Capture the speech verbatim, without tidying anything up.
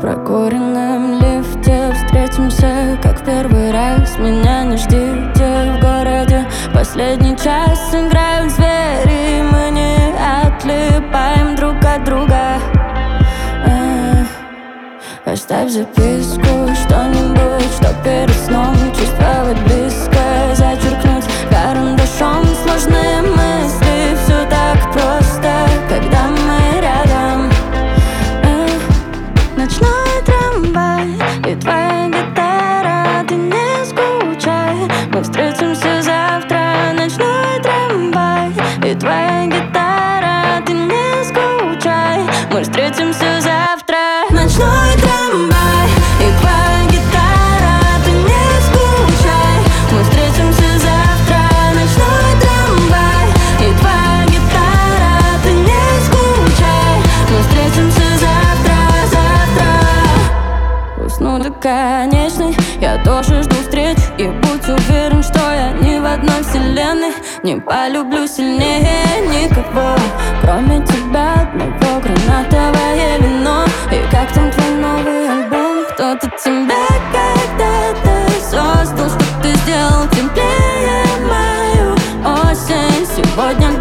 прокуренном лифте встретимся, как в первый раз. Меня не ждите в городе. Последний час играют звери, мы не отлипаем друг от друга. э, Оставь записку, что-нибудь, что перед сном чувствовать близко, зачеркнуть карандашом сложные мысли. Все так просто, когда мы рядом. э, Ночной трамвай и твоя гитара, ты не скучай, мы встретимся завтра. Ночной трамвай и твоя гитара, ты не скучай, мы встретимся завтра. Ночной трамвай и твоя гитара, ты не скучай, мы встретимся завтра. Ночной трамвай и твоя гитара, ты не скучай, мы встретимся завтра, завтра. Усну до конечной, я тоже жду встреч. И будь уверен, что я не в одной вселенной. Не полюблю сильнее никого, кроме тебя одного. Гранатовое вино. И как там твой новый альбом? Кто-то тебя когда-то создал, что ты сделал теплее мою осень. Сегодня